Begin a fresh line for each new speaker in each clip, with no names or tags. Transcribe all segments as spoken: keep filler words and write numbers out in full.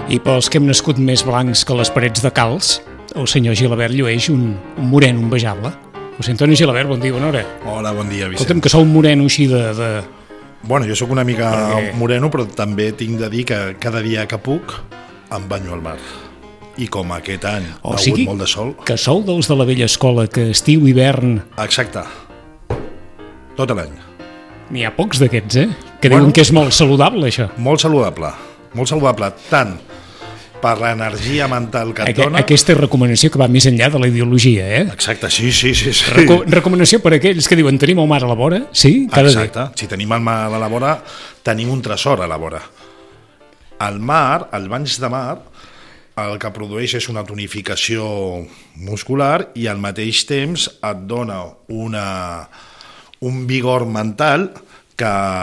I pels que hem nascut més blancs que les parets de calç, el senyor Gilabert llueix un, un moreno envejable. José Antonio Gilabert, bon dia, bona hora.
Hola, bon dia, Vicent.
Escolta'm, que sou un moreno així de... de...
Bueno, jo sóc una mica
Perquè...
moreno, però també tinc de dir que cada dia que puc em banyo al mar. I com aquest any
o
ha
sigui,
hagut molt de sol...
que sou dels de la vella escola, que estiu, hivern...
Exacte. Tot l'any.
N'hi ha pocs d'aquests, eh? Que
Bueno,
diuen que és molt saludable, això.
Molt saludable. Molt saludable, tant per l'energia mental que et
Aqu
dona...
Aquesta recomanació que va més enllà de la ideologia, eh?
Exacte, sí, sí, sí. sí.
Reco recomanació per a aquells que diuen tenim el mar a la vora, sí? Cada
Exacte, dia. Si tenim el mar a la vora, tenim un tresor a la vora. El mar, el banys de mar, el que produeix és una tonificació muscular i al mateix temps et dona una, un vigor mental que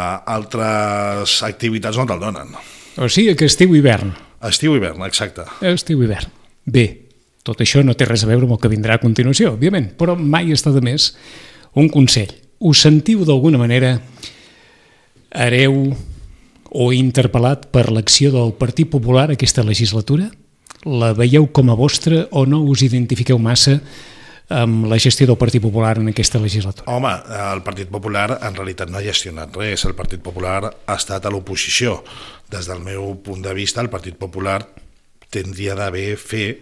altres activitats no te'l donen.
O sigui que estiu-hivern.
Estiu-hivern, exacte.
Estiu-hivern. Bé, tot això no té res a veure amb el que vindrà a continuació, òbviament, però mai està de més un consell. Us sentiu d'alguna manera hereu o interpel·lat per l'acció del Partit Popular aquesta legislatura? La veieu com a vostra o no us identifiqueu massa amb la gestió del Partit Popular en aquesta legislatura?
Home, el Partit Popular en realitat no ha gestionat res. El Partit Popular ha estat a l'oposició. Des del meu punt de vista, el Partit Popular tindria d'haver fet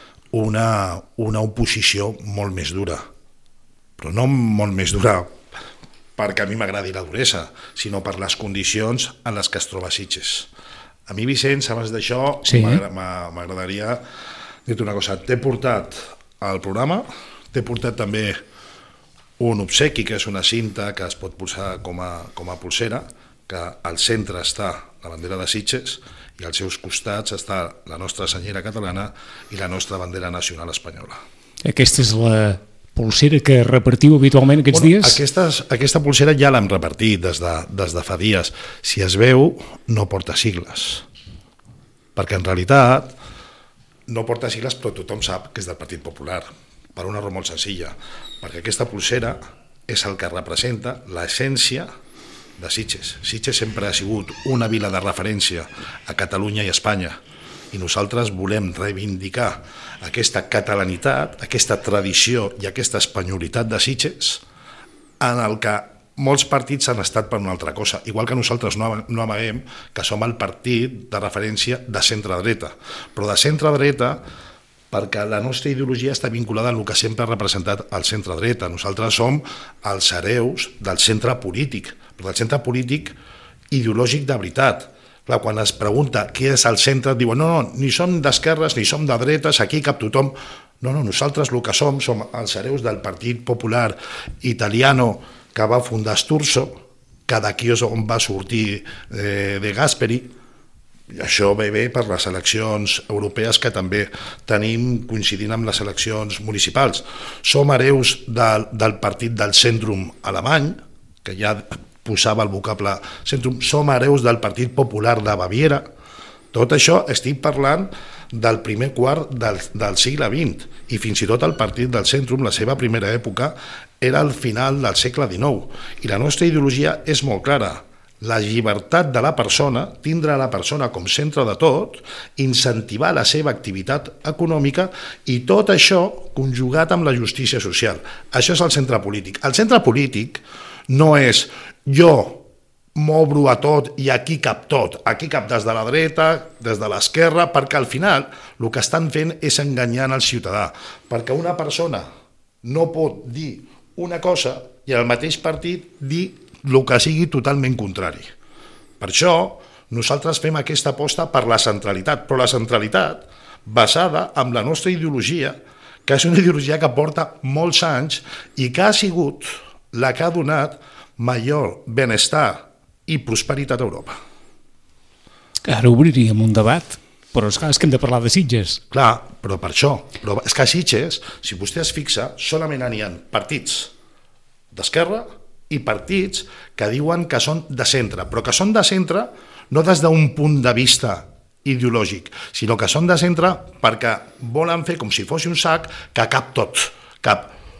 una, una oposició molt més dura. Però no molt més dura perquè a mi m'agradi la duresa, sinó per les condicions en les que es troba Sitges. A mi, Vicent, abans d'això,
sí,
m'agradaria dir-te una cosa. T'he portat al programa, t'he portat també un obsequi, que és una cinta que es pot posar com a, com a pulsera, que al centre està la bandera de Sitges i als seus costats està la nostra senyera catalana i la nostra bandera nacional espanyola.
Aquesta és la pulsera que repartiu habitualment aquests
bueno,
dies?
Aquestes, aquesta pulsera ja l'hem repartit des de, des de fa dies. Si es veu, no porta sigles. Perquè en realitat no porta sigles, però tothom sap que és del Partit Popular, per una raó molt senzilla, perquè aquesta pulsera és el que representa l'essència de Sitges. Sitges sempre ha sigut una vila de referència a Catalunya i a Espanya, i nosaltres volem reivindicar aquesta catalanitat, aquesta tradició i aquesta espanyolitat de Sitges, en el que molts partits han estat per una altra cosa, igual que nosaltres no, no amaguem que som el partit de referència de centre-dreta, però de centre-dreta perquè la nostra ideologia està vinculada amb el que sempre ha representat el centre-dreta. Nosaltres som els hereus del centre polític, però del centre polític ideològic de veritat. Clar, quan es pregunta què és el centre, diuen no, no, ni som d'esquerres ni som de dretes, aquí cap tothom. No, no, nosaltres el que som som els hereus del Partit Popular italiano que va fundar Sturzo, que d'aquí és on va sortir eh, de Gasperi. I això ve bé per les eleccions europees que també tenim coincidint amb les eleccions municipals. Som hereus del, del partit del Centrum alemany, que ja posava el vocable Centrum, som hereus del Partit Popular de Baviera. Tot això estic parlant del primer quart del, del segle vint, i fins i tot el partit del Centrum, la seva primera època, era al final del segle dinou. I la nostra ideologia és molt clara. La llibertat de la persona, tindre la persona com centre de tot, incentivar la seva activitat econòmica i tot això conjugat amb la justícia social. Això és el centre polític. El centre polític no és jo m'obro a tot i aquí cap tot, aquí cap des de la dreta, des de l'esquerra, perquè al final el que estan fent és enganyant el ciutadà, perquè una persona no pot dir una cosa i al mateix partit dir el que sigui totalment contrari. Per això nosaltres fem aquesta aposta per la centralitat, però la centralitat basada en la nostra ideologia, que és una ideologia que porta molts anys i que ha sigut la que ha donat major benestar i prosperitat a Europa.
Ara obriríem un debat, però és clar, és que hem de parlar de Sitges.
Clar, però per això. Però és que a Sitges, si vostè es fixa, solament n'hi ha partits d'esquerra i partits que diuen que són de centre, però que són de centre no des d'un punt de vista ideològic, sinó que són de centre perquè volen fer com si fos un sac que cap tot, cap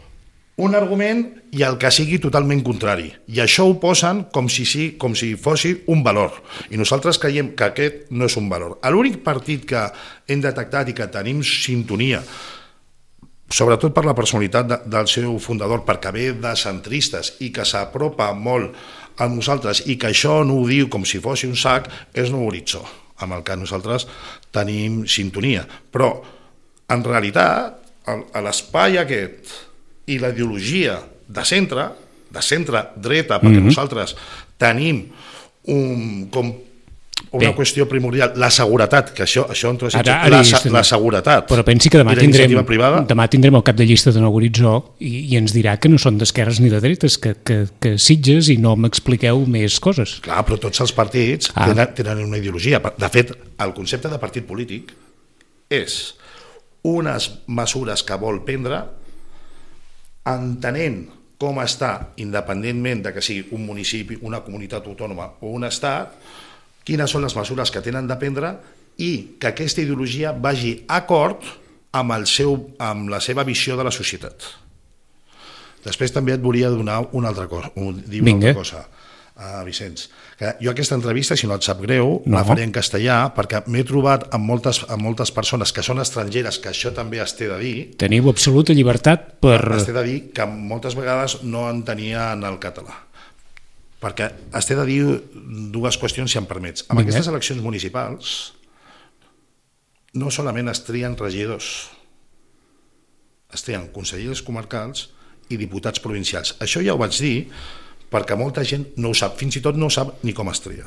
un argument i el que sigui totalment contrari. I això ho posen com si, sí, com si fos un valor. I nosaltres creiem que aquest no és un valor. L'únic partit que hem detectat i que tenim sintonia, sobretot per la personalitat de, del seu fundador, perquè ve de centristes i que s'apropa molt a nosaltres i que això no ho diu com si fos un sac, és Nou Horitzó, amb el que nosaltres tenim sintonia. Però, en realitat, a l'espai aquest i la ideologia de centre, de centre dreta, perquè mm-hmm. nosaltres tenim un, com una Bé. qüestió primordial, la seguretat, que això, això entre ara, ara la, la seguretat.
Però pensi que demà tindrem, demà tindrem el cap de llista de Nou Horitzó i, i ens dirà que no són d'esquerres ni de dretes, que, que, que Sitges i no m'expliqueu més coses.
Clar, però tots els partits ah. tenen, tenen una ideologia. De fet, el concepte de partit polític és unes mesures que vol prendre entenent com està, independentment de que sigui un municipi, una comunitat autònoma o un estat, quines són les mesures que tenen de prendre i que aquesta ideologia vagi acord amb, el seu, amb la seva visió de la societat. Després també et volia donar una altra cosa, dir una altra cosa, uh, Vicenç. Que jo aquesta entrevista, si no et sap greu, no. la faré en castellà, perquè m'he trobat amb moltes, amb moltes persones que són estrangeres, que això també es té de dir.
Teniu absoluta llibertat per...
Es té de dir que moltes vegades no en tenien el català. Perquè es té de dir dues qüestions, si em permets. Amb aquestes eleccions municipals no solament es trien regidors, es trien consellers comarcals i diputats provincials. Això ja ho vaig dir, perquè molta gent no ho sap, fins i tot no sap ni com es trien.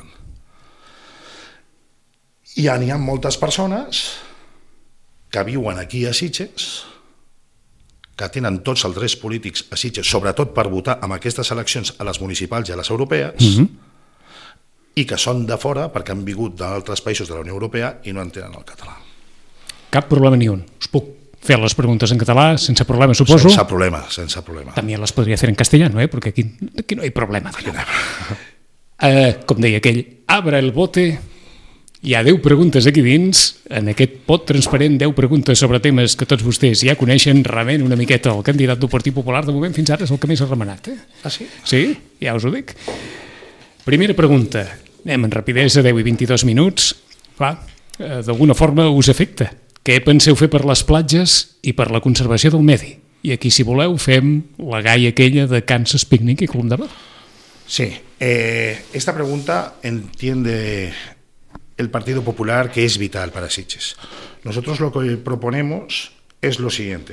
I n'hi ha moltes persones que viuen aquí a Sitges, que tenen tots els drets polítics a Sitges, sobretot per votar en aquestes eleccions a les municipals i a les europees, mm-hmm. i que són de fora perquè han vingut d'altres països de la Unió Europea i no entenen el català.
Cap problema ni un. Us puc fer les preguntes en català sense problema, suposo.
Sense problema, sense problema.
També les podria fer en castellano, ¿eh? Porque aquí, aquí no hay problema. Uh, com deia aquell, abre el bote, hi ha deu preguntes aquí dins, en aquest pot transparent, deu preguntes sobre temes que tots vostès ja coneixen, realment una miqueta el candidat del Partit Popular, de moment fins ara és el que més ha remenat. Eh?
Ah, sí?
Sí, ja us ho dic. Primera pregunta, anem en rapidesa, deu i vint-i-dos minuts, va, uh, d'alguna forma us afecta. Què penseu fer per les platges i per la conservació del medi? I aquí, si voleu, fem la gaia aquella de Kansas Picnic i Club de Mar.
Sí, eh, esta pregunta entiende el Partido Popular que es vital para Sitges. Nosotros lo que proponemos es lo siguiente.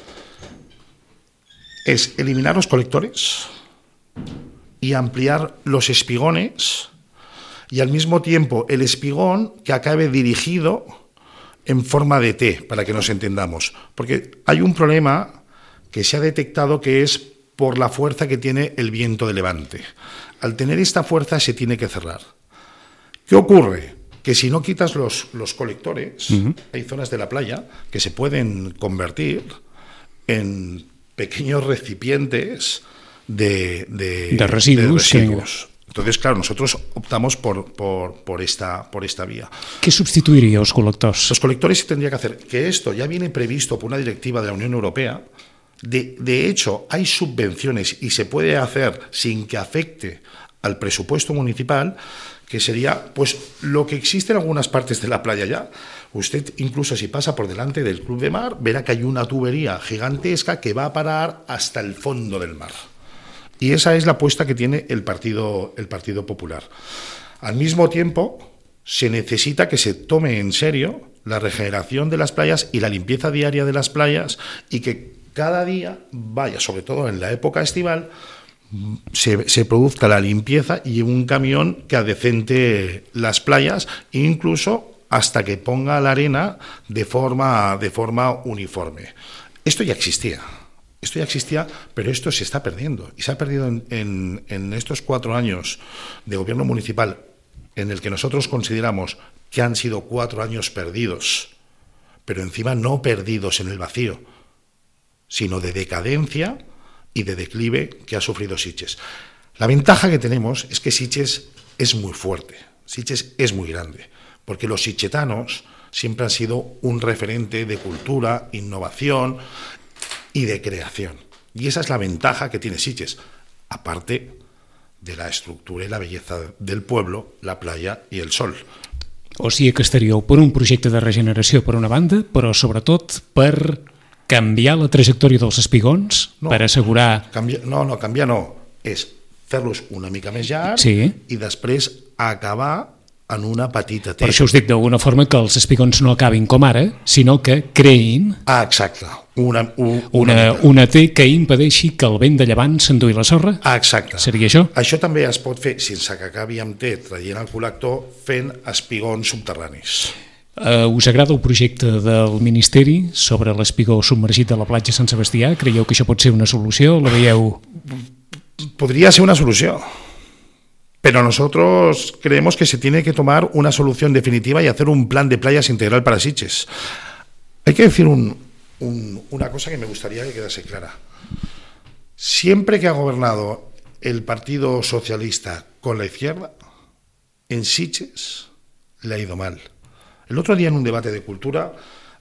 Es eliminar los colectores y ampliar los espigones y al mismo tiempo el espigón que acabe dirigido en forma de T, para que nos entendamos. Porque hay un problema que se ha detectado que es por la fuerza que tiene el viento de levante. Al tener esta fuerza se tiene que cerrar. ¿Qué ocurre? Que si no quitas los, los colectores, uh-huh. hay zonas de la playa que se pueden convertir en pequeños recipientes de, de,
de residuos.
De residuos. Entonces, claro, nosotros optamos por, por, por, esta, por esta vía.
¿Qué sustituiría los colectores?
Los colectores se tendría que hacer, que esto ya viene previsto por una directiva de la Unión Europea. De, de hecho, hay subvenciones y se puede hacer sin que afecte al presupuesto municipal, que sería pues lo que existe en algunas partes de la playa ya. Usted, incluso si pasa por delante del Club de Mar, verá que hay una tubería gigantesca que va a parar hasta el fondo del mar. Y esa es la apuesta que tiene el Partido, el Partido Popular. Al mismo tiempo, se necesita que se tome en serio la regeneración de las playas y la limpieza diaria de las playas, y que cada día vaya, sobre todo en la época estival, se, se produzca la limpieza y un camión que adecente las playas, incluso hasta que ponga la arena de forma, de forma uniforme. Esto ya existía. Esto ya existía, pero esto se está perdiendo. Y se ha perdido en, en, en estos cuatro años de gobierno municipal, en el que nosotros consideramos que han sido cuatro años perdidos, pero encima no perdidos en el vacío, sino de decadencia y de declive que ha sufrido Sitges. La ventaja que tenemos es que Sitges es muy fuerte, Sitges es muy grande, porque los sitgetanos siempre han sido un referente de cultura, innovación y de creación. Y esa es la ventaja que tiene Sitges, aparte de la estructura i la bellesa del pueblo, la playa i el sol.
O sigui que estaríeu per un projecte de regeneració per una banda, però sobretot per canviar la trajectòria dels espigons,
no,
per assegurar...
Canvia, no, no, canviar no. És fer-los una mica més llargs
sí.
i després acabar en una petita teca.
Per això us dic d'alguna forma que els espigons no acabin com ara, sinó que creïn
ah, exacte. una, un,
una, una, una T que impedeixi que el vent de llevant s'endui la sorra?
Ah, exacte.
Seria això?
Això també es pot fer, sense que acabi amb T, traient el col·lector, fent espigons subterranis.
Uh, us agrada el projecte del Ministeri sobre l'espigó submergit de la platja Sant Sebastià? Creieu que això pot ser una solució? La veieu?
Podría ser una solución. Pero nosotros creemos que se tiene que tomar una solución definitiva y hacer un plan de playas integral para Sitges. Hay que decir un, un, una cosa que me gustaría que quedase clara. Siempre que ha gobernado el Partido Socialista con la izquierda, en Sitges le ha ido mal. El otro día en un debate de cultura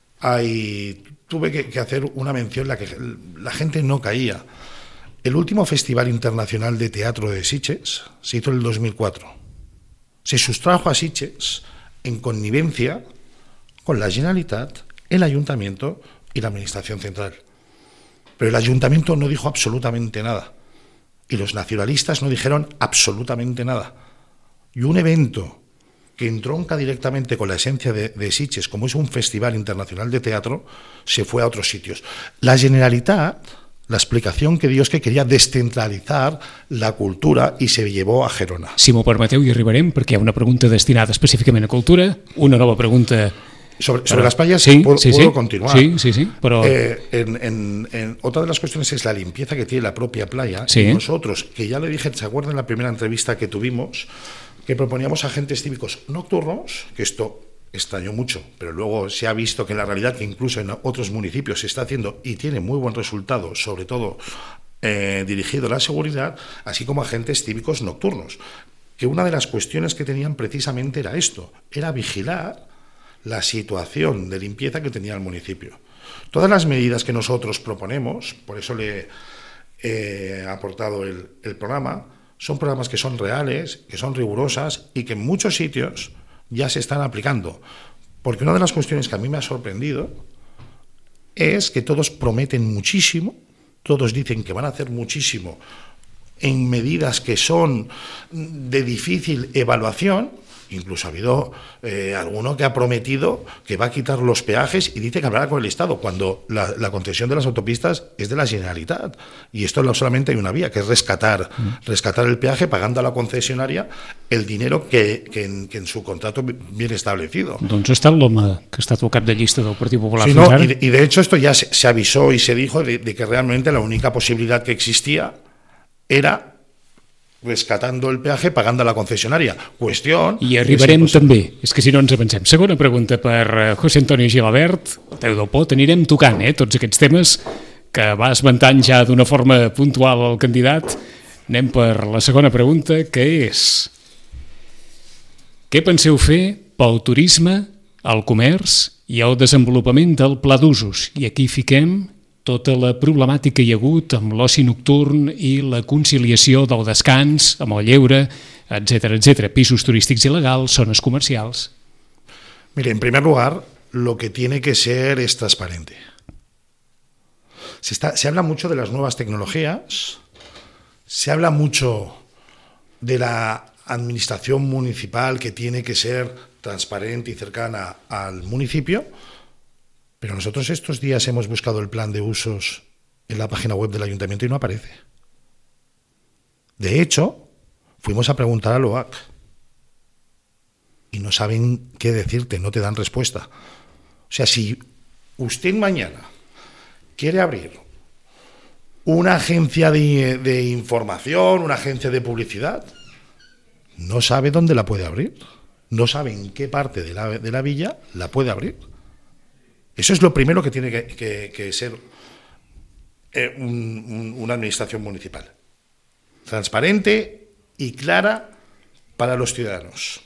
hay, tuve que, que hacer una mención en la que la gente no caía. El último Festival Internacional de Teatro de Sitges se hizo en el dos mil cuatro. Se sustrajo a Sitges en connivencia con la Generalitat, el Ayuntamiento y la Administración Central. Pero el Ayuntamiento no dijo absolutamente nada. Y los nacionalistas no dijeron absolutamente nada. Y un evento que entronca directamente con la esencia de, de Sitges, como es un Festival Internacional de Teatro, se fue a otros sitios. La Generalitat... La explicación que dio es que quería descentralizar la cultura i se llevó a Gerona.
Si m'ho permeteu, hi arribarem, perquè hi ha una pregunta destinada específicament a cultura, una nova pregunta...
Sobre, sobre pero, las playas
sí,
puedo,
sí,
puedo
sí,
continuar.
Sí, sí, sí, pero...
Eh, en, en, en, otra de las cuestiones es la limpieza que tiene la propia playa.
Sí.
Y nosotros, que ya le dije, ¿se acuerdan la primera entrevista que tuvimos? Que proponíamos agentes cívicos nocturnos, que esto... extrañó mucho, pero luego se ha visto que en la realidad que incluso en otros municipios se está haciendo y tiene muy buen resultado, sobre todo eh, dirigido a la seguridad, así como agentes cívicos nocturnos, que una de las cuestiones que tenían precisamente era esto, era vigilar la situación de limpieza que tenía el municipio. Todas las medidas que nosotros proponemos, por eso le he aportado el, el programa, son programas que son reales, que son rigurosas y que en muchos sitios ya se están aplicando, porque una de las cuestiones que a mí me ha sorprendido es que todos prometen muchísimo, todos dicen que van a hacer muchísimo en medidas que son de difícil evaluación. Incluso ha habido eh, alguno que ha prometido que va a quitar los peajes y dice que hablará con el Estado, cuando la, la concesión de las autopistas es de la Generalitat. Y esto no solamente hay una vía, que es rescatar, mm. rescatar el peaje pagando a la concesionaria el dinero que, que, en, que en su contrato viene establecido.
Doncs ha estat l'home que ha estat el cap de llista del Partit Popular.
Sí, no, y, de, y de hecho esto ya se, se avisó y se dijo de, de que realmente la única posibilidad que existía era rescatando el peaje pagando a la concessionària. Qüestió...
I arribarem també, és que si no ens avancem. Segona pregunta per José Antonio Gilabert, Teu del Pot, anirem tocant eh, tots aquests temes que va esmentant ja d'una forma puntual el candidat. Anem per la segona pregunta, que és: què penseu fer pel turisme, el comerç i el desenvolupament del pla d'usos? I aquí fiquem tota la problemàtica que hi ha hagut amb l'oci nocturn i la conciliació del descans, amb el lleure, etcétera, etcétera. Pisos turístics il·legals, zones comercials.
Mire, en primer lugar, lo que tiene que ser es transparente. Se, está, se habla mucho de las nuevas tecnologías, se habla mucho de la administración municipal que tiene que ser transparente y cercana al municipio. Pero nosotros estos días hemos buscado el plan de usos en la página web del ayuntamiento y no aparece. De hecho, fuimos a preguntar al O A C y no saben qué decirte, no te dan respuesta. O sea, si usted mañana quiere abrir una agencia de, de información, una agencia de publicidad, no sabe dónde la puede abrir, no sabe en qué parte de la, de la villa la puede abrir. Eso es lo primero que tiene que, que, que ser eh, un, un, una administración municipal. Transparente y clara para los ciudadanos.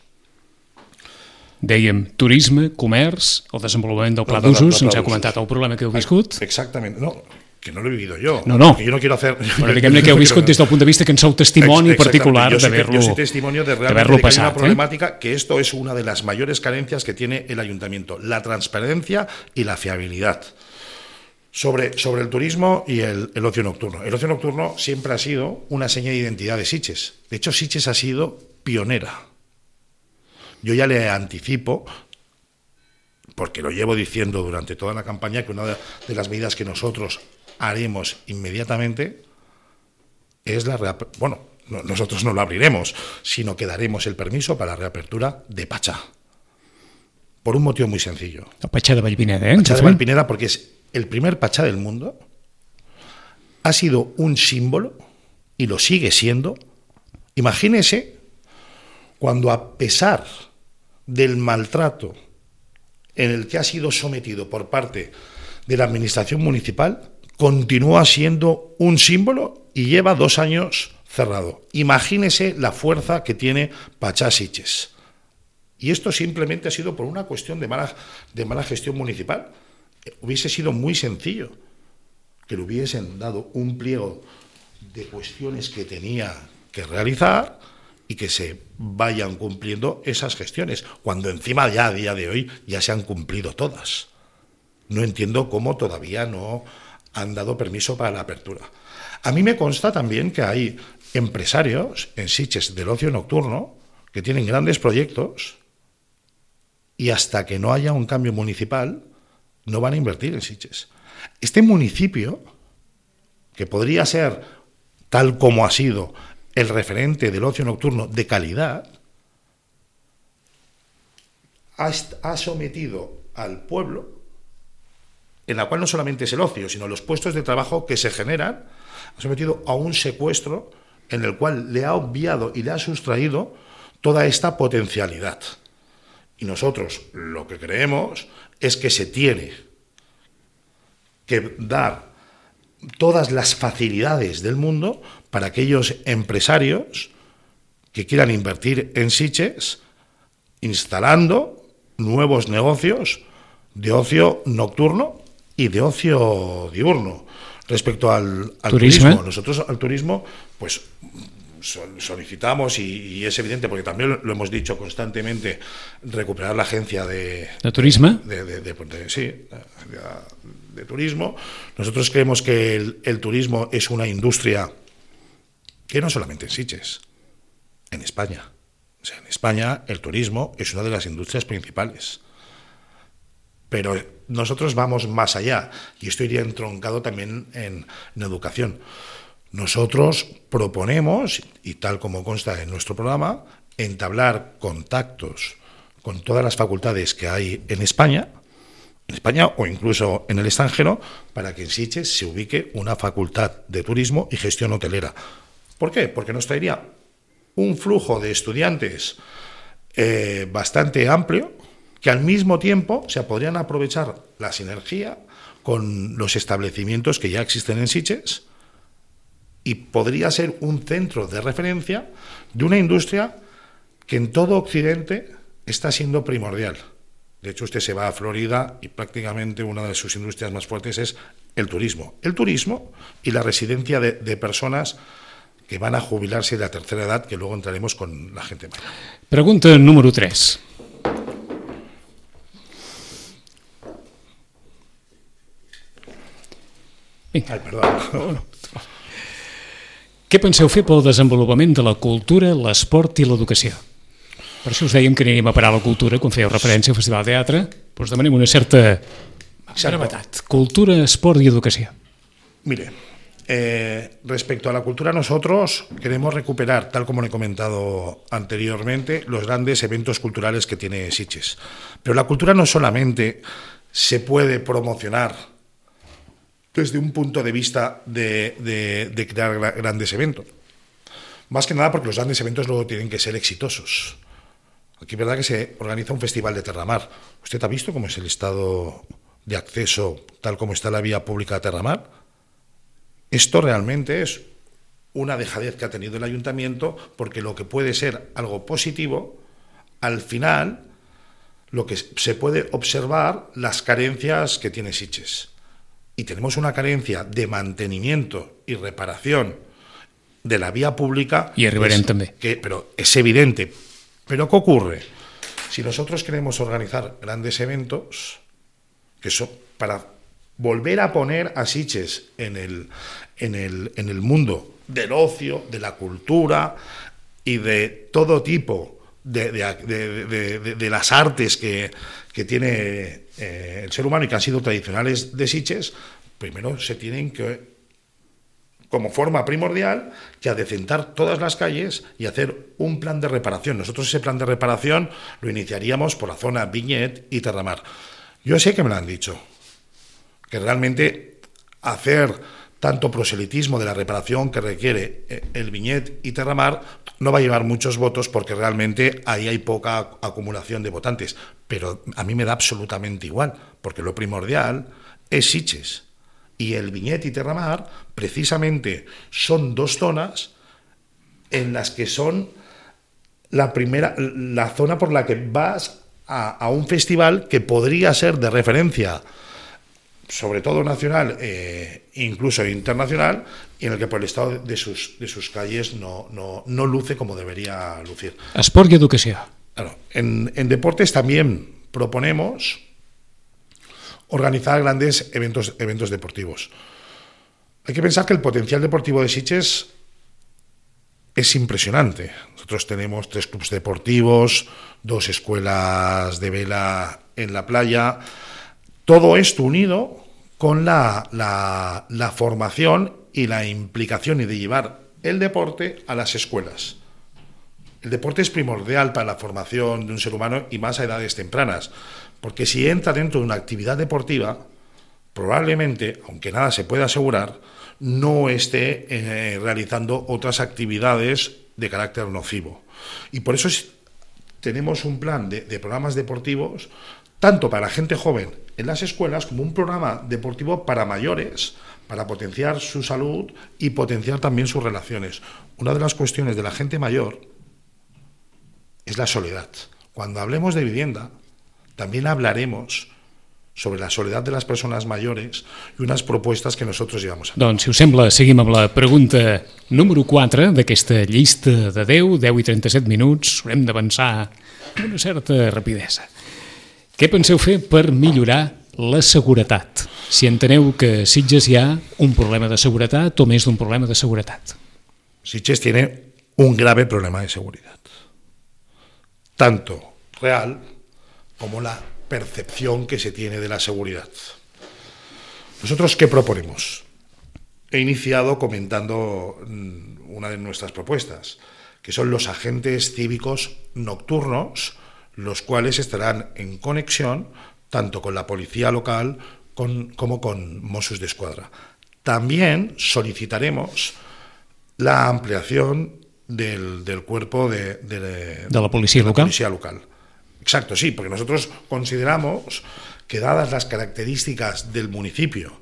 Dèiem turisme, comerç, el desenvolupament del pla d'usos, ens ha comentat el problema que heu viscut.
Exactament. No, que no lo he vivido yo.
No, no.
Yo no quiero hacer...
Però diguem-ne que heu viscut des del punt de vista que en sou testimoni particular d'haver-lo
Yo soy testimonio de realmente de que hay una problemática, que esto es una de las mayores carencias que tiene el ayuntamiento, la transparencia y la fiabilidad. Sobre, sobre el turismo y el, el ocio nocturno. El ocio nocturno siempre ha sido una seña de identidad de Sitges. De hecho, Sitges ha sido pionera. Yo ya le anticipo, porque lo llevo diciendo durante toda la campaña, que una de, de las medidas que nosotros haremos inmediatamente es la reapertura. Bueno, no, nosotros no lo abriremos, sino que daremos el permiso para la reapertura de Pachá. Por un motivo muy sencillo.
El Pachá de Vallpineda, ¿eh?
Pachá de Vallpineda, porque es el primer Pachá del mundo, ha sido un símbolo y lo sigue siendo. Imagínese cuando, a pesar del maltrato en el que ha sido sometido por parte de la administración municipal, continúa siendo un símbolo y lleva dos años cerrado. Imagínese la fuerza que tiene Pachá Sitges. Y esto simplemente ha sido por una cuestión de mala, de mala gestión municipal. Hubiese sido muy sencillo que le hubiesen dado un pliego de cuestiones que tenía que realizar y que se vayan cumpliendo esas gestiones, cuando encima ya a día de hoy ya se han cumplido todas. No entiendo cómo todavía no han dado permiso para la apertura. A mí me consta también que hay empresarios en Sitges del ocio nocturno que tienen grandes proyectos y hasta que no haya un cambio municipal no van a invertir en Sitges. Este municipio, que podría ser, tal como ha sido, el referente del ocio nocturno de calidad, ha, ha sometido al pueblo, en la cual no solamente es el ocio, sino los puestos de trabajo que se generan, ha sometido a un secuestro en el cual le ha obviado y le ha sustraído toda esta potencialidad. Y nosotros lo que creemos es que se tiene que dar todas las facilidades del mundo para aquellos empresarios que quieran invertir en Sitges, instalando nuevos negocios de ocio nocturno y de ocio diurno. Respecto al, al
turismo,
turismo, nosotros al turismo, pues solicitamos, y, y es evidente, porque también lo hemos dicho constantemente, recuperar la agencia de...
¿De turismo?
De, de, de, de, sí, de, de turismo. Nosotros creemos que el, el turismo es una industria que no solamente en Sitges, en España. O sea, en España el turismo es una de las industrias principales. Pero nosotros vamos más allá, y esto iría entroncado también en, en educación. Nosotros proponemos, y tal como consta en nuestro programa, entablar contactos con todas las facultades que hay en España, en España o incluso en el extranjero, para que en Sitges se ubique una facultad de turismo y gestión hotelera. ¿Por qué? Porque nos traería un flujo de estudiantes eh, bastante amplio, que al mismo tiempo se podrían aprovechar la sinergia con los establecimientos que ya existen en Sitges, y podría ser un centro de referencia de una industria que en todo Occidente está siendo primordial. De hecho, usted se va a Florida y prácticamente una de sus industrias más fuertes es el turismo. El turismo y la residencia de, de personas que van a jubilarse de la tercera edad, que luego entraremos con la gente mayor.
Pregunta número tres.
Ai, perdó.
Què penseu fer pel desenvolupament de la cultura, l'esport i l'educació? Per això us dèiem que aniríem a parar a la cultura, quan fèieu referència al Festival de Teatre, però us demanem una certa brevetat. Cultura, esport y educación.
Mire, eh, respecto a la cultura, nosotros queremos recuperar, tal como le he comentado anteriormente, los grandes eventos culturales que tiene Sitges. Pero la cultura no solamente se puede promocionar desde un punto de vista de, de, de crear grandes eventos. Más que nada porque los grandes eventos luego tienen que ser exitosos. Aquí es verdad que se organiza un festival de Terramar. ¿Usted ha visto cómo es el estado de acceso, tal como está la vía pública de Terramar? Esto realmente es una dejadez que ha tenido el ayuntamiento, porque lo que puede ser algo positivo, al final, lo que se puede observar, las carencias que tiene Sitges. y tenemos una carencia de mantenimiento y reparación de la vía pública.
Y arribarem
es,
també.
Que, pero es evidente. ¿Pero qué ocurre? Si nosotros queremos organizar grandes eventos, que son para volver a poner a Sitges en el, en el, en el mundo del ocio, de la cultura y de todo tipo de, de, de, de, de, de las artes que, que tiene eh, el ser humano y que han sido tradicionales de Sitges, primero se tienen que, como forma primordial, que adecentar todas las calles y hacer un plan de reparación. Nosotros ese plan de reparación lo iniciaríamos por la zona Viñet y Terramar. Yo sé que me lo han dicho, que realmente hacer tanto proselitismo de la reparación que requiere el Viñet y Terramar no va a llevar muchos votos porque realmente ahí hay poca acumulación de votantes. Pero a mí me da absolutamente igual, porque lo primordial es Sitges. Y el Viñet y Terramar precisamente son dos zonas en las que son la primera, la zona por la que vas a, a un festival que podría ser de referencia, sobre todo nacional, eh, incluso internacional, y en el que por el estado de sus, de sus calles no, no, no luce como debería lucir.
Esport y educación.
Claro, en, en deportes también proponemos organizar grandes eventos, eventos deportivos. Hay que pensar que el potencial deportivo de Sitges es impresionante. Nosotros tenemos tres clubes deportivos, dos escuelas de vela en la playa. Todo esto unido con la, la, la formación y la implicación y de llevar el deporte a las escuelas. El deporte es primordial para la formación de un ser humano y más a edades tempranas, porque si entra dentro de una actividad deportiva, probablemente, aunque nada se puede asegurar, no esté eh, realizando otras actividades de carácter nocivo. Y por eso es, tenemos un plan de, de programas deportivos tanto para la gente joven en las escuelas como un programa deportivo para mayores, para potenciar su salud y potenciar también sus relaciones. Una de las cuestiones de la gente mayor es la soledad. Cuando hablemos de vivienda, también hablaremos sobre la soledat de les persones mayores i unes propostes que nosaltres llevamos a...
Doncs, si us sembla, seguim amb la pregunta número quatre d'aquesta llista de deu, deu i trenta-set minuts. Haurem d'avançar amb una certa rapidesa. Què penseu fer per millorar la seguretat? Si enteneu que a Sitges hi ha un problema de seguretat o més d'un problema de seguretat.
Sitges tiene un grave problema de seguridad. Tanto real como la percepción que se tiene de la seguridad. ¿Nosotros qué proponemos? He iniciado comentando una de nuestras propuestas, que son los agentes cívicos nocturnos, los cuales estarán en conexión tanto con la policía local con, como con Mossos d'Esquadra. También solicitaremos la ampliación del, del cuerpo de, de, de,
de la policía
de la
local.
Policía local. Exacto, sí, porque nosotros consideramos que dadas las características del municipio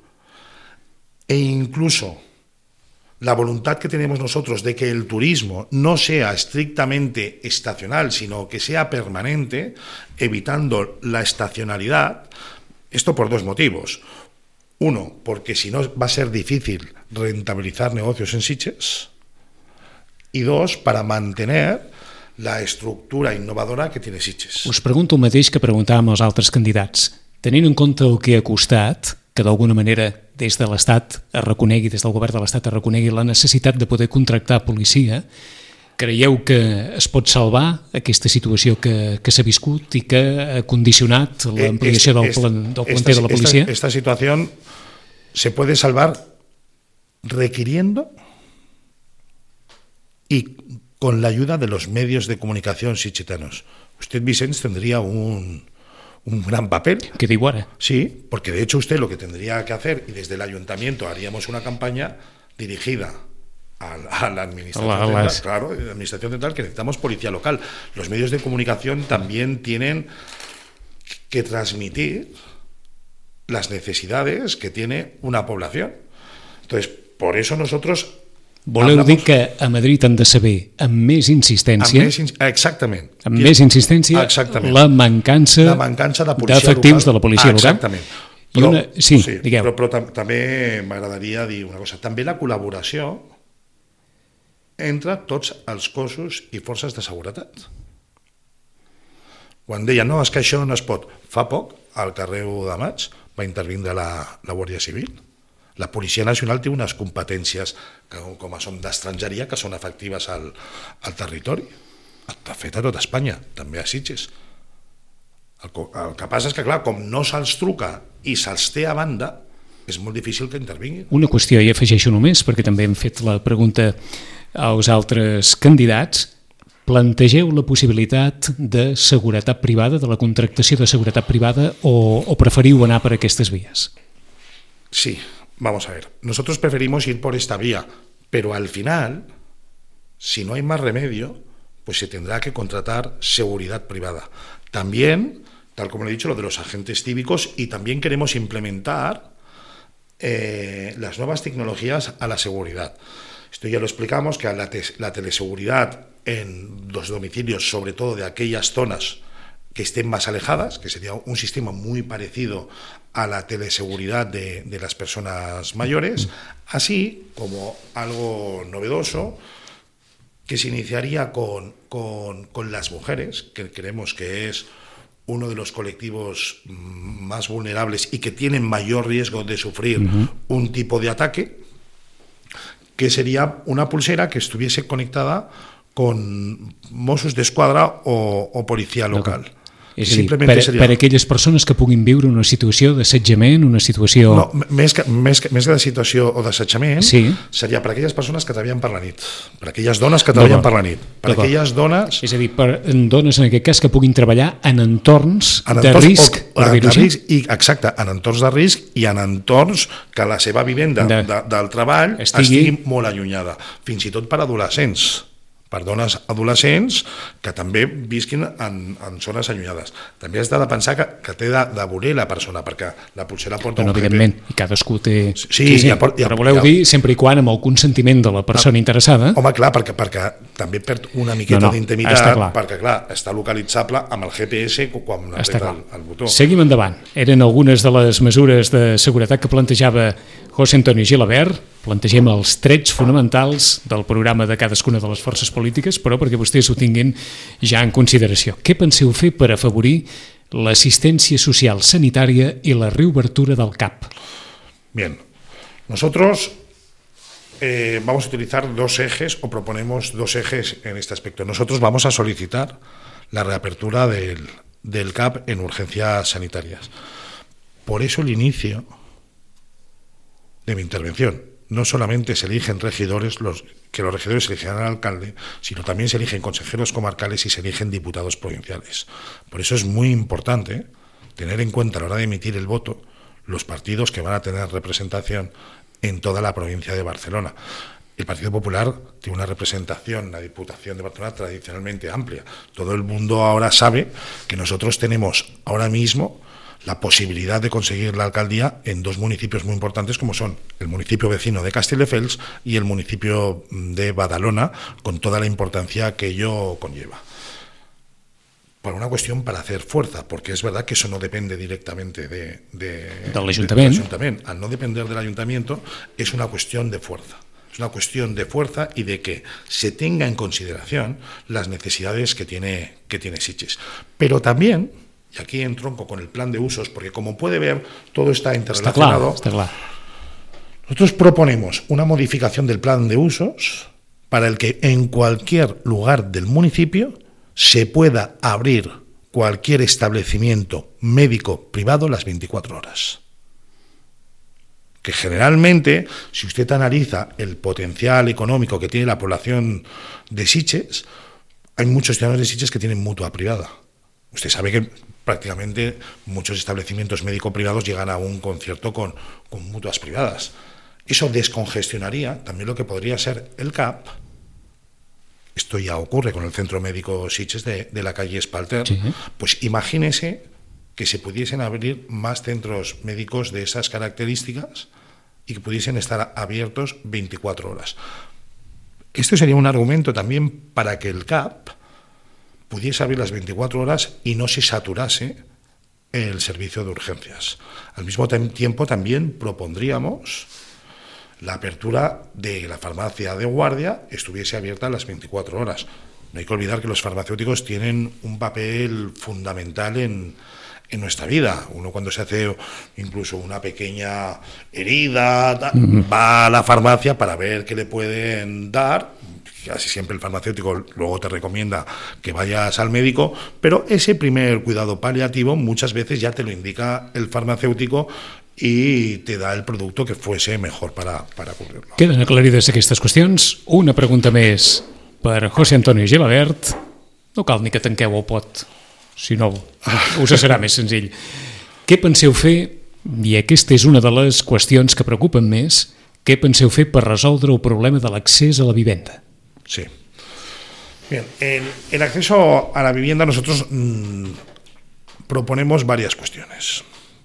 e incluso la voluntad que tenemos nosotros de que el turismo no sea estrictamente estacional, sino que sea permanente, evitando la estacionalidad, esto por dos motivos. Uno, porque si no va a ser difícil rentabilizar negocios en Sitges, y dos, para mantener la estructura innovadora que tiene Sitges.
Us pregunto el mateix que preguntàvem als altres candidats. Tenint en compte el que ha costat, que d'alguna manera des de l'Estat es reconegui, des del govern de l'Estat es reconegui la necessitat de poder contractar policia, creieu que es pot salvar aquesta situació que, que s'ha viscut i que ha condicionat l'ampliació del, plan, del planter de la policia?
Esta, esta situación se puede salvar requiriendo y con la ayuda de los medios de comunicación sitgetanos. Usted, Vicens, tendría un, un gran papel.
¿Qué digo ahora?
Sí, porque de hecho usted lo que tendría que hacer, y desde el ayuntamiento haríamos una campaña dirigida a, a la administración
a
central,
las...
claro, la administración central, que necesitamos policía local. Los medios de comunicación también tienen que transmitir las necesidades que tiene una población. Entonces, por eso nosotros...
Voleu dir que a Madrid han de saber amb més insistència,
amb més in... exactament,
amb més insistència
exactament.
la mancança,
la mancança de
d'efectius de la policia local.
Exactament. Però,
una... Sí,
sí
digueu.
però, però tam també m'agradaria dir una cosa. També la col·laboració entre tots els cossos i forces de seguretat. Quan deien, no, és que això no es pot. Fa poc, al carrer u de maig, va intervindre la, la Guàrdia Civil. La Policia Nacional té unes competències que, com a som d'estrangeria, que són efectives al, al territori. De fet, a tot Espanya, també a Sitges. El, el que passa és que, clar, com no se'ls truca i se'ls té a banda, és molt difícil que intervinguin.
Una qüestió, i afegeixo només, perquè també hem fet la pregunta als altres candidats. Plantegeu la possibilitat de seguretat privada, de la contractació de seguretat privada, o, o preferiu anar per aquestes vías?
Sí, vamos a ver. Nosotros preferimos ir por esta vía, pero al final, si no hay más remedio, pues se tendrá que contratar seguridad privada. También, tal como le he dicho, lo de los agentes cívicos, y también queremos implementar eh, las nuevas tecnologías a la seguridad. Esto ya lo explicamos, que la, te la teleseguridad en los domicilios, sobre todo de aquellas zonas que estén más alejadas, que sería un sistema muy parecido a la teleseguridad de, de las personas mayores, así como algo novedoso que se iniciaría con, con, con las mujeres, que creemos que es uno de los colectivos más vulnerables y que tienen mayor riesgo de sufrir uh-huh. un tipo de ataque, que sería una pulsera que estuviese conectada con Mossos d'Esquadra o, o policia local.
Okay. És a dir, per, seria... per a aquelles persones que puguin viure una situació d'assetjament, una situació...
No, més que, més, que, més que de situació o d'assetjament,
sí.
seria per a aquelles persones que treballen per la nit, per a aquelles dones que treballen per la nit, per a aquelles dones...
És a dir, per dones en aquest cas que puguin treballar en entorns,
en
de
entorns
risc,
o, per dir-ho així. I, exacte, en entorns de risc i en entorns que la seva vivenda de, de, del treball estigui... estigui molt allunyada, fins i tot per adolescents. Per dones adolescents que també visquin en, en zones allunyades. També has de pensar que, que té de, de voler la persona, perquè la pulsera porta
bueno,
un
evidentment, G P. I cadascú té...
Sí, sí, sí ja, ja,
però voleu ja, dir sempre i quan amb el consentiment de la persona ja, interessada.
Home, clar, perquè, perquè també perd una miqueta no, no, d'intimitat, perquè clar, està localitzable amb el G P S quan apreta el, el botó.
Seguim endavant. Eren algunes de les mesures de seguretat que plantejava José Antonio Gilabert. Plantegem els trets fonamentals del programa de cadascuna de les forces polítiques, però perquè vostès ho tinguin ja en consideració. Què penseu fer per afavorir l'assistència social sanitària i la reobertura del C A P?
Bien, nosotros eh, vamos a utilizar dos ejes o proponemos dos ejes en este aspecto. Nosotros vamos a solicitar la reapertura del, del C A P en urgencias sanitarias. Por eso el inicio de mi intervención. No solamente se eligen regidores, los, que los regidores eligen al alcalde, sino también se eligen consejeros comarcales y se eligen diputados provinciales. Por eso es muy importante tener en cuenta a la hora de emitir el voto los partidos que van a tener representación en toda la provincia de Barcelona. El Partido Popular tiene una representación en la Diputación de Barcelona tradicionalmente amplia. Todo el mundo ahora sabe que nosotros tenemos ahora mismo la posibilidad de conseguir la alcaldía en dos municipios muy importantes como son el municipio vecino de Castelldefels y el municipio de Badalona, con toda la importancia que ello conlleva. Por una cuestión para hacer fuerza, porque es verdad que eso no depende directamente de, de,
del ayuntamiento.
ayuntamiento. Al no depender del ayuntamiento es una cuestión de fuerza. Es una cuestión de fuerza y de que se tenga en consideración las necesidades que tiene, que tiene Sitges. Pero también... y aquí entronco con el plan de usos, porque como puede ver, todo está interrelacionado.
Está claro, está claro.
Nosotros proponemos una modificación del plan de usos para el que en cualquier lugar del municipio se pueda abrir cualquier establecimiento médico privado las veinticuatro horas. Que generalmente, si usted analiza el potencial económico que tiene la población de Sitges, hay muchos ciudadanos de Sitges que tienen mutua privada. Usted sabe que prácticamente muchos establecimientos médico-privados llegan a un concierto con, con mutuas privadas. Eso descongestionaría también lo que podría ser el C A P. Esto ya ocurre con el Centro Médico Sitges de, de la calle Espalter. Sí. Pues imagínese que se pudiesen abrir más centros médicos de esas características y que pudiesen estar abiertos veinticuatro horas. Esto sería un argumento también para que el C A P pudiese abrir las veinticuatro horas y no se saturase el servicio de urgencias. Al mismo tiempo también propondríamos la apertura de la farmacia de guardia estuviese abierta las veinticuatro horas. No hay que olvidar que los farmacéuticos tienen un papel fundamental en, en nuestra vida. Uno cuando se hace incluso una pequeña herida, ta, uh-huh. va a la farmacia para ver qué le pueden dar. Casi siempre el farmacéutico luego te recomienda que vayas al médico, pero ese primer cuidado paliativo muchas veces ya te lo indica el farmacéutico i te da el producte que fuese mejor para, para cobrir-lo.
Queden aclarides aquestes qüestions. Una pregunta més per José Antonio Gilabert. No cal ni que tanqueu el pot, si no us serà més senzill. Què penseu fer, i aquesta és una de les qüestions que preocupen més, què penseu fer per resoldre el problema de l'accés a la vivenda?
Sí. Bien, el, el acceso a la vivienda nosotros mmm, proponemos varias cuestiones.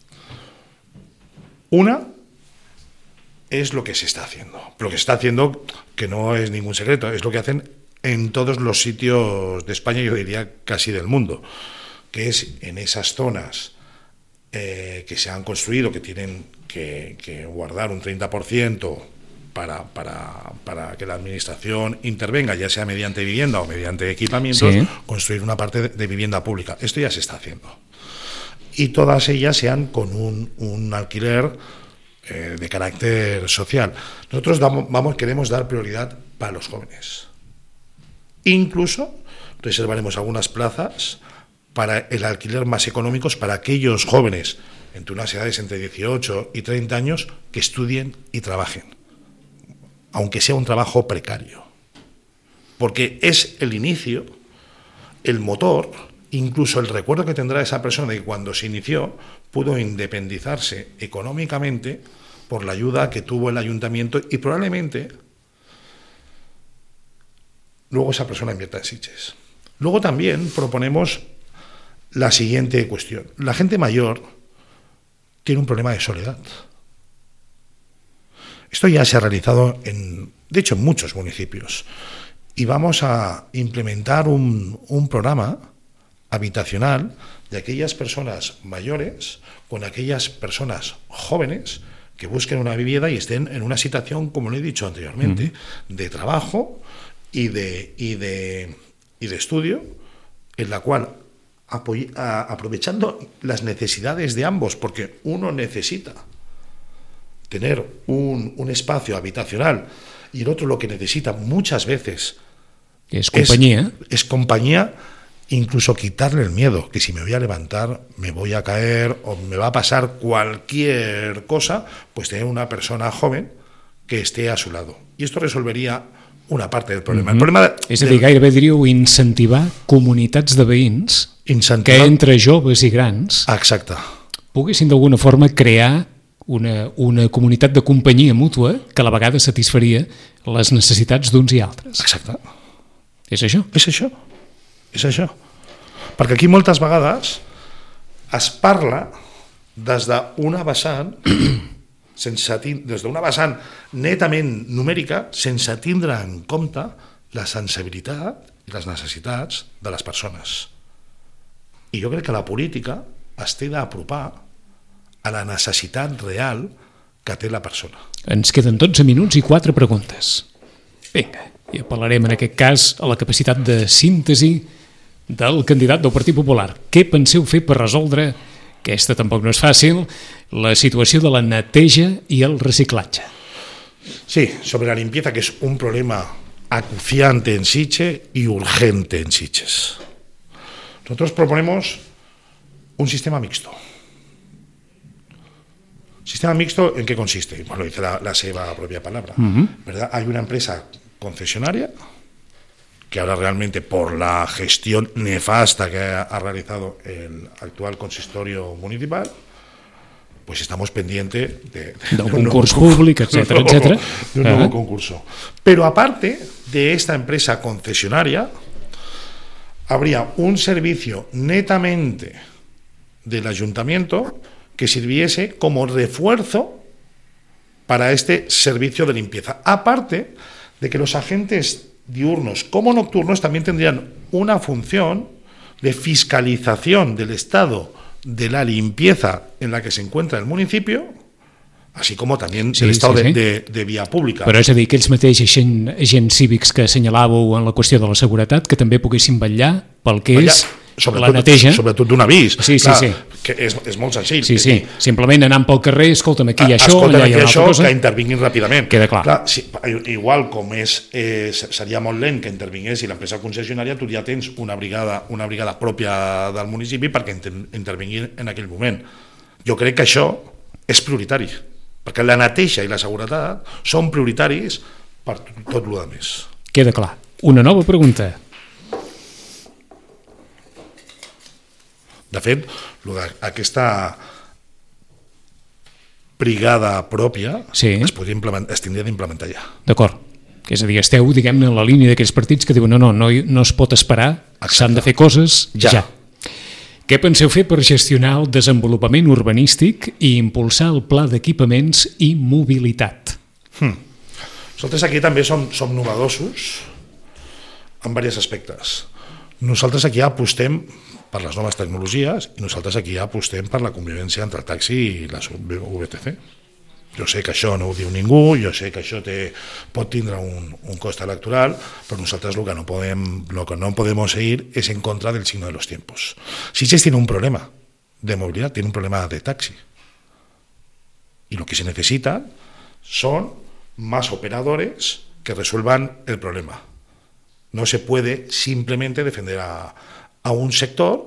Una es lo que se está haciendo. Lo que se está haciendo, que no es ningún secreto, es lo que hacen en todos los sitios de España, yo diría casi del mundo, que es en esas zonas eh, que se han construido, que tienen que, que guardar un treinta por ciento para, para, para que la administración intervenga, ya sea mediante vivienda o mediante equipamientos, sí. construir una parte de, de vivienda pública. Esto ya se está haciendo. Y todas ellas sean con un, un alquiler eh, de carácter social. Nosotros damos, vamos, queremos dar prioridad para los jóvenes. Incluso reservaremos algunas plazas para el alquiler más económicos para aquellos jóvenes entre unas edades entre dieciocho y treinta años que estudien y trabajen, aunque sea un trabajo precario, porque es el inicio, el motor, incluso el recuerdo que tendrá esa persona de que cuando se inició pudo independizarse económicamente por la ayuda que tuvo el ayuntamiento y probablemente luego esa persona invierta en Sitges. Luego también proponemos la siguiente cuestión. La gente mayor tiene un problema de soledad. Esto ya se ha realizado, en, de hecho, en muchos municipios. Y vamos a implementar un, un programa habitacional de aquellas personas mayores con aquellas personas jóvenes que busquen una vivienda y estén en una situación, como le he dicho anteriormente, uh-huh. de trabajo y de, y de, y de estudio, en la cual, apoy- a, aprovechando las necesidades de ambos, porque uno necesita tener un, un espacio habitacional y el otro lo que necesita muchas veces
es compañía,
es, es compañía, incluso quitarle el miedo, que si me voy a levantar, me voy a caer o me va a pasar cualquier cosa, pues tener una persona joven que esté a su lado. Y esto resolvería una parte del problema.
Mm-hmm.
El problema
és a dir, del... gairebé diríeu incentivar comunitats de veïns incentivar... que entre joves i grans
Exacte.
poguessin d'alguna forma crear una, una comunitat de companyia mútua que a la vegada satisfaria les necessitats d'uns i altres.
Exacte.
És això?
És això. És això. Perquè aquí moltes vegades es parla des d'una vessant sense des d'una vessant netament numèrica, sense tindre en compte la sensibilitat i les necessitats de les persones. I jo crec que la política es té d'apropar a la necessitat real que té la persona.
Ens queden dotze minuts i quatre preguntes. Vinga, i apel·larem en aquest cas a la capacitat de síntesi del candidat del Partit Popular. Què penseu fer per resoldre, aquesta tampoc no és fàcil, la situació de la neteja i el reciclatge?
Sí, sobre la limpieza, que es un problema acuciante en Sitges y urgente en Sitges. Nosotros proponemos un sistema mixto. ¿Sistema mixto en qué consiste? Pues lo dice la, la seva propia palabra. Uh-huh. ¿Verdad? Hay una empresa concesionaria que ahora realmente por la gestión nefasta que ha realizado el actual consistorio municipal, pues estamos pendientes de, de,
de un concurso público, etcétera, etcétera.
De un nuevo uh-huh. concurso. Pero aparte de esta empresa concesionaria, habría un servicio netamente del ayuntamiento que sirviese como refuerzo para este servicio de limpieza. Aparte de que los agentes diurnos como nocturnos también tendrían una función de fiscalización del estado de la limpieza en la que se encuentra el municipio, així com també
sí,
de l'estat
sí, sí.
de, de, de via pública.
Però és a dir, que ells mateixos agent, agents cívics que assenyalàveu en la qüestió de la seguretat, que també poguessin vetllar pel que
Vetllar,
és
sobretot,
la neteja.
Sobretot d'un avís.
Sí, sí,
Clar,
sí.
Que és, és molt senzill.
Sí, sí. Simplement anant pel carrer, escolta'm, aquí hi ha això,
escolta'm,
allà hi ha
aquí
una
això,
altra cosa.
que intervinguin ràpidament.
Queda clar.
clar si, igual com és, eh, seria molt lent que intervingués i l'empresa concessionària, tu ja tens una brigada, una brigada pròpia del municipi perquè inter, intervingui en aquell moment. Jo crec que això és prioritari, perquè la neteja i la seguretat són prioritaris per tot el que més.
Queda clar. Una nova pregunta.
De fet, aquesta brigada pròpia
sí.
es, podria implementar, es tindria d'implementar ja.
D'acord. És a dir, esteu, diguem-ne, en la línia d'aquells partits que diuen no, no, no, no es pot esperar, s'han de fer coses ja. ja. Què penseu fer per gestionar el desenvolupament urbanístic i impulsar el pla d'equipaments i mobilitat?
Hmm. Nosaltres aquí també som, som novedosos en diversos aspectes. Nosaltres aquí apostem per les noves tecnologies i nosaltres aquí apostem per la convivència entre el taxi i la V T C. Jo sé que això no ho diu ningú, jo sé que això té, pot tindre un, un cost electoral, però nosaltres el que no podem, lo que no podemos ir es en contra del signo de los tiempos. Sitges tiene un problema de movilidad, tiene un problema de taxi. Y lo que se necesita son más operadores que resuelvan el problema. No se puede simplemente defender a, a un sector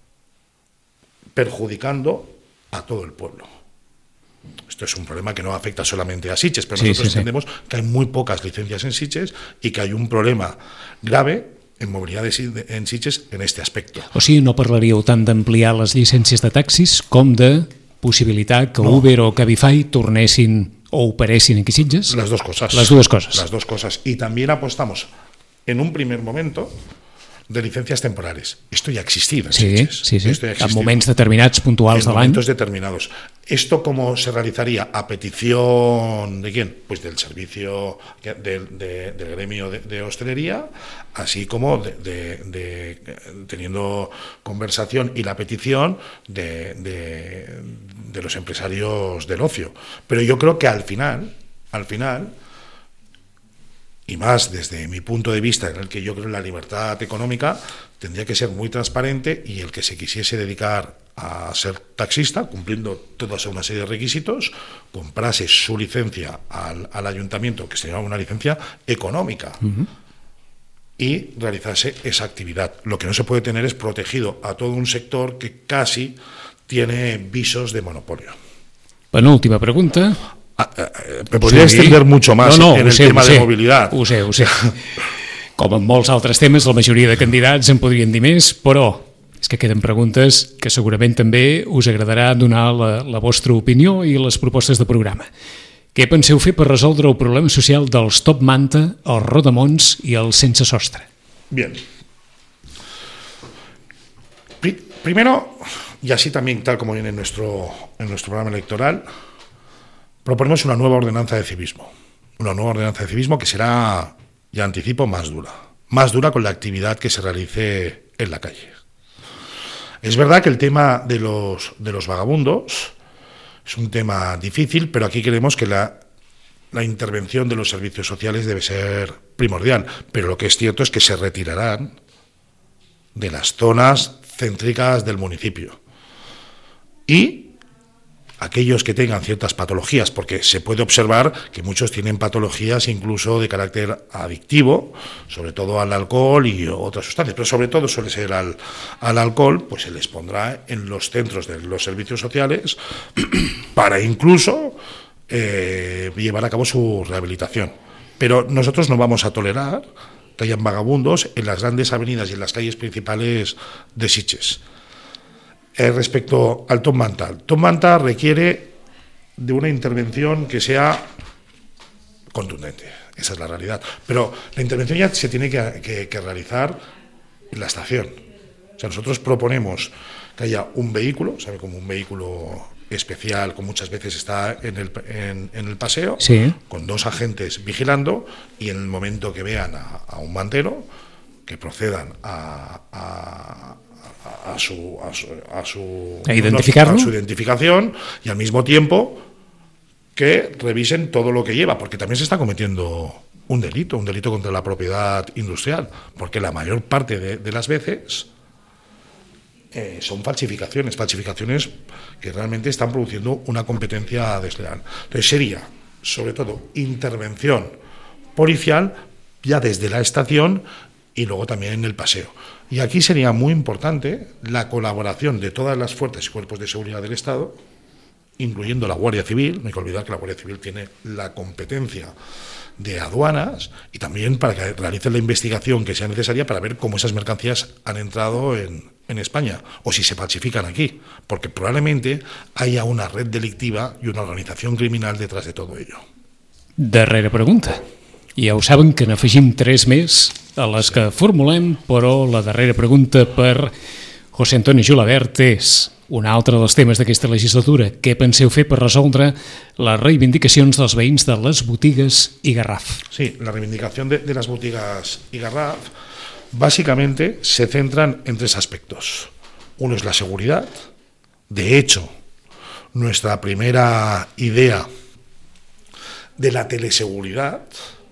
perjudicando a todo el pueblo. Esto es un problema que no afecta solamente a Sitges, pero sí, nosotros sí, entendemos sí. que hay muy pocas licencias en Sitges y que hay un problema grave en movilidad de, en Sitges en este aspecto.
O sigui, no parlaríeu tant d'ampliar les llicències de taxis com de possibilitat que no. Uber o Cabify tornessin o operessin aquí Sitges?
Las dos cosas.
Las dos cosas.
Las dos cosas. Y también apostamos en un primer momento de licencias temporales. Esto ya ha existido en
sí,
Sitges.
Sí, sí,
Esto ya
en moments determinats, puntuals de l'any.
En momentos determinados. ¿Esto cómo se realizaría? A petición ¿de quién? Pues del servicio de, de, del gremio de, de hostelería, así como de, de, de, teniendo conversación y la petición de, de, de los empresarios del ocio. Pero yo creo que al final, al final, y más desde mi punto de vista, en el que yo creo en la libertad económica, tendría que ser muy transparente y el que se quisiese dedicar a ser taxista, cumpliendo toda una serie de requisitos, comprase su licencia al, al ayuntamiento, que sería una licencia económica, uh-huh. y realizase esa actividad. Lo que no se puede tener es protegido a todo un sector que casi tiene visos de monopolio.
Penúltima pregunta.
Me podría sí. extender mucho más no, no, en el sé, tema de sé. movilidad.
Ho sé, ho sé. Com en molts altres temes, la majoria de candidats en podrien dir més, però és que queden preguntes que segurament també us agradarà donar la, la vostra opinió i les propostes de programa. Què penseu fer per resoldre el problema social dels top manta, els rodamons i els sense sostre?
Bien. Pri- primero, y así también tal como viene en nuestro, en nuestro programa electoral, proponemos una nueva ordenanza de civismo. Una nueva ordenanza de civismo que será, ya anticipo, más dura. Más dura con la actividad que se realice en la calle. Es verdad que el tema de los, de los vagabundos es un tema difícil, pero aquí creemos que la, la intervención de los servicios sociales debe ser primordial. Pero lo que es cierto es que se retirarán de las zonas céntricas del municipio. Y aquellos que tengan ciertas patologías, porque se puede observar que muchos tienen patologías incluso de carácter adictivo, sobre todo al alcohol y otras sustancias, pero sobre todo suele ser al, al alcohol, pues se les pondrá en los centros de los servicios sociales para incluso eh, llevar a cabo su rehabilitación. Pero nosotros no vamos a tolerar que hayan vagabundos en las grandes avenidas y en las calles principales de Sitges. Eh, respecto al top manta, el top manta requiere de una intervención que sea contundente, esa es la realidad, pero la intervención ya se tiene que, que, que realizar en la estación. O sea, nosotros proponemos que haya un vehículo, ¿sabe? Como un vehículo especial, como muchas veces está en el, en, en el paseo,
sí.
con dos agentes vigilando, y en el momento que vean a, a un mantero, que procedan a, a a, a, su, a, su, a, su,
¿A identificarlo?
a su identificación y al mismo tiempo que revisen todo lo que lleva, porque también se está cometiendo un delito, un delito contra la propiedad industrial, porque la mayor parte de, de las veces eh, son falsificaciones, falsificaciones que realmente están produciendo una competencia desleal. Entonces sería, sobre todo, intervención policial ya desde la estación y luego también en el paseo. Y aquí sería muy importante la colaboración de todas las fuerzas y cuerpos de seguridad del Estado, incluyendo la Guardia Civil. No hay que olvidar que la Guardia Civil tiene la competencia de aduanas y también para que realicen la investigación que sea necesaria para ver cómo esas mercancías han entrado en, en España o si se falsifican aquí, porque probablemente haya una red delictiva y una organización criminal detrás de todo ello.
Darrera pregunta. Ja ho saben que n'afegim tres més a les sí. que formulem, però la darrera pregunta per José Antonio Julabert és un altre dels temes d'aquesta legislatura. Què penseu fer per resoldre les reivindicacions dels veïns de les botigues i Garraf?
Sí, la reivindicación de, de las boutigas y Garraf básicamente se centran en tres aspectos. Uno es la seguridad. De hecho, nuestra primera idea de la teleseguridad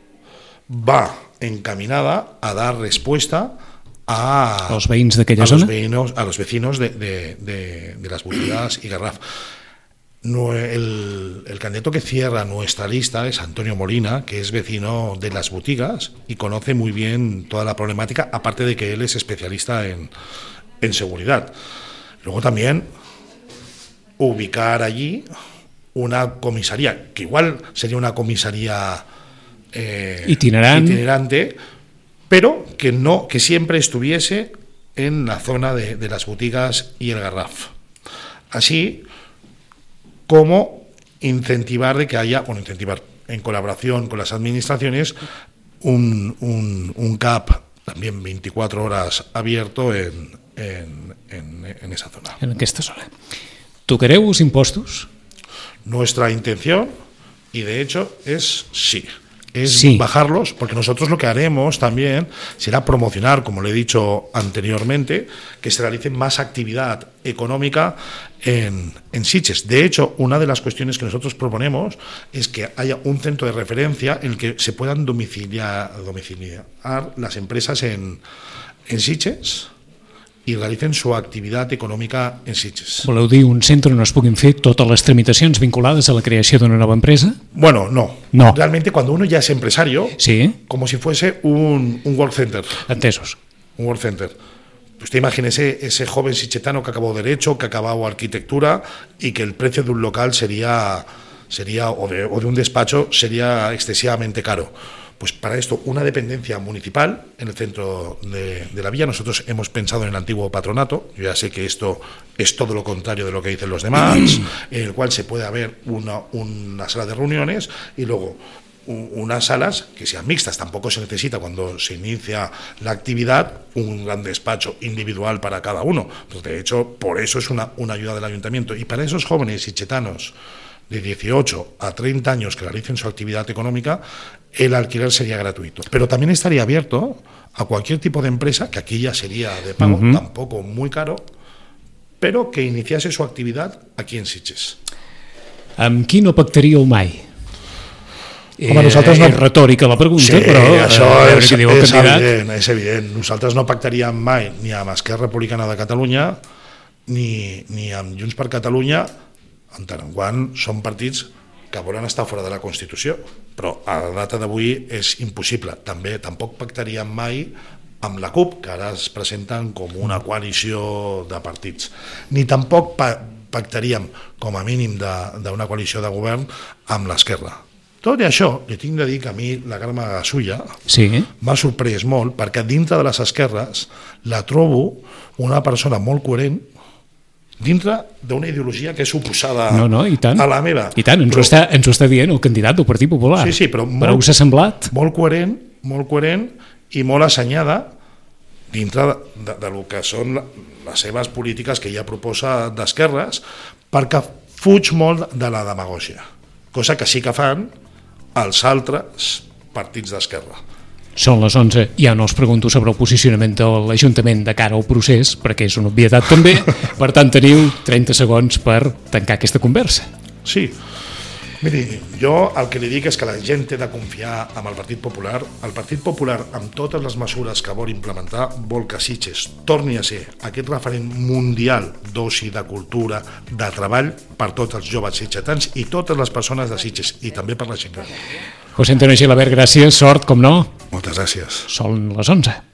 va encaminada a dar respuesta a
los veïns d'aquella
a
zona,
los vecinos, a los vecinos de, de, de, de las boutigas y Garraf. No, el, el candidato que cierra nuestra lista es Antonio Molina, que es vecino de las boutigas y conoce muy bien toda la problemática, aparte de que él es especialista en, en seguridad. Luego también ubicar allí una comisaría, que igual sería una comisaría eh,
itinerante.
itinerante, pero que no, que siempre estuviese en la zona de, de las boutigas y el Garraf. Así como incentivar de que haya, bueno, incentivar en colaboración con las administraciones un, un, un C A P también veinticuatro horas abierto en, en, en, en esa zona.
En aquesta zona. Tocareu els impostos?
Nuestra intención, y de hecho es sí, es
sí.
bajarlos, porque nosotros lo que haremos también será promocionar, como le he dicho anteriormente, que se realice más actividad económica en, en Sitges. De hecho, una de las cuestiones que nosotros proponemos es que haya un centro de referencia en el que se puedan domiciliar, domiciliar las empresas en, en Sitges i realicen su activitat econòmica en Sitges.
Voleu dir un centre on es puguin fer totes les tramitacions vinculades a la creació d'una nova empresa?
Bueno, no.
No.
Realmente cuando uno ya es empresario,
sí.
como si fuese un, un work center.
Entesos.
Un work center. Usted imagínese ese joven sichetano que acabó Derecho, que ha acabado Arquitectura y que el precio de un local sería, sería o, de, o de un despacho sería excesivamente caro. Pues para esto, una dependencia municipal en el centro de, de la villa. Nosotros hemos pensado en el antiguo patronato. Yo ya sé que esto es todo lo contrario de lo que dicen los demás, en el cual se puede haber una, una sala de reuniones y luego unas salas que sean mixtas. Tampoco se necesita, cuando se inicia la actividad, un gran despacho individual para cada uno. Pues de hecho, por eso es una, una ayuda del ayuntamiento. Y para esos jóvenes sitchetanos de dieciocho a treinta años que realicen su actividad económica, el alquiler sería gratuito. Pero también estaría abierto a cualquier tipo de empresa, que aquí ya sería de pago, uh-huh. tampoco muy caro, però que iniciase su activitat aquí en Sitges.
Amb qui no pactaríeu mai?
Home, nosaltres no...
És retòrica la pregunta,
sí,
però
això
eh,
és,
que diu el
és,
candidat.
evident, és evident. Nosaltres no pactaríem mai ni amb Esquerra Republicana de Catalunya ni, ni amb Junts per Catalunya, en tant en quant són partits que volen estar fora de la Constitució, però a la data d'avui és impossible. També tampoc pactaríem mai amb la CUP, que ara es presenten com una coalició de partits. Ni tampoc pa pactaríem, com a mínim, d'una coalició de govern amb l'Esquerra. Tot i això, li tinc de dir que a mi la Carme Gasulla
sí.
m'ha sorprès molt, perquè dintre de les esquerres la trobo una persona molt coherent dintre d'una ideologia que és oposada
no, no, i tant.
a la meva.
I tant, ens, però... ho està, ens ho està dient el candidat del Partit Popular.
Sí, sí, però, molt,
però us ha semblat?
Molt coherent, molt coherent i molt assenyada dintre de, de, de lo que són les seves polítiques que ella proposa d'esquerres, perquè fuig molt de la demagògia, cosa que sí que fan els altres partits d'esquerra.
Són les onze, ja no els pregunto sobre el posicionament de l'Ajuntament de cara al procés, perquè és una obvietat també, per tant teniu trenta segons per tancar aquesta conversa.
Sí, miri, jo el que li dic és que la gent té de confiar en el Partit Popular. El Partit Popular, amb totes les mesures que vol implementar, vol que Sitges torni a ser aquest referent mundial d'oci, de cultura, de treball per tots els joves sitgetans i totes les persones de Sitges, i també per la gent gran.
José Antonio Gilabert, gràcies, sort, com no.
Moltes gràcies.
Són les onze.